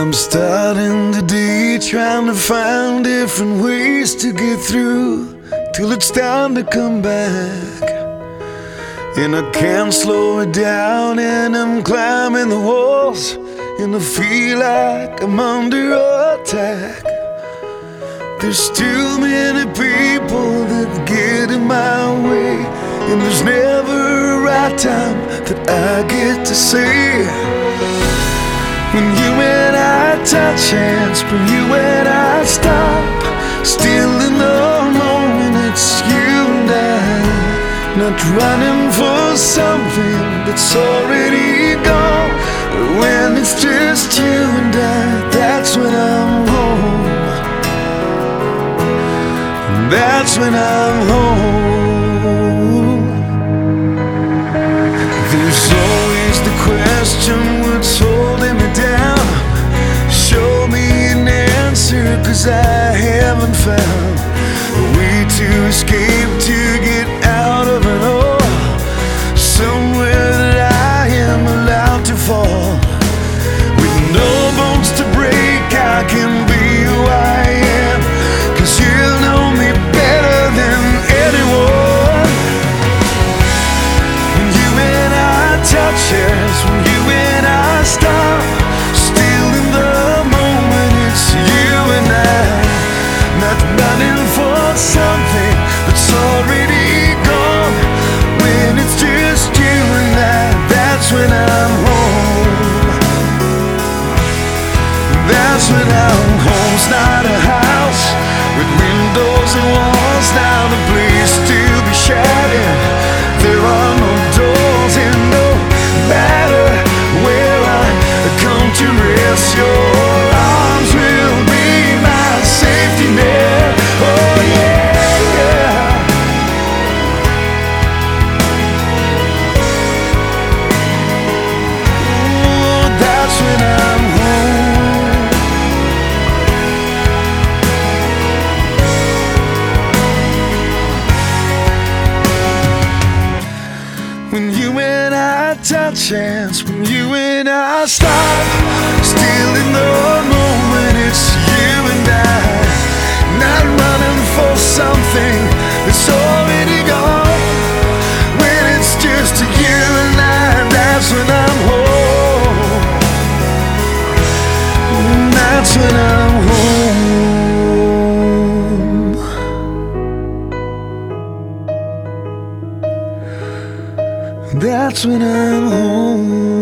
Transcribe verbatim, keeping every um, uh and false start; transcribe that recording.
I'm starting the day trying to find different ways to get through till it's time to come back. And I can't slow it down, and I'm climbing the walls, and I feel like I'm under attack. There's too many people that get in my way, and there's never a right time that I get to say. When you and I touch hands, when you and I stop, still in the moment it's you and I, not running for something that's already gone. When it's just you and I, that's when I'm home. That's when I'm home. There's always the question, what's holding me down? Show me an answer, 'cause I haven't found a way to escape, to get out of it all, somewhere that I am allowed to fall. With no bones to break, I can be who I am, 'cause you know me better than anyone. When you and I touch hands, when you and I stop, still in the moment it's you and I, not running for something that's already gone. When it's just you and I, that's when I'm home. That's when I'm home. It's not a house with windows and walls, not a place to be shouting. There are no doors, and no matter where I come to rest, your arms will be my safety net. Oh yeah, yeah. Oh, that's when I'm home. When you and I touch hands, when you and I stop, still in the moment it's you and I, not running for something that's already gone. When it's just you and I, that's when I'm home. That's when I'm home. That's when I'm home.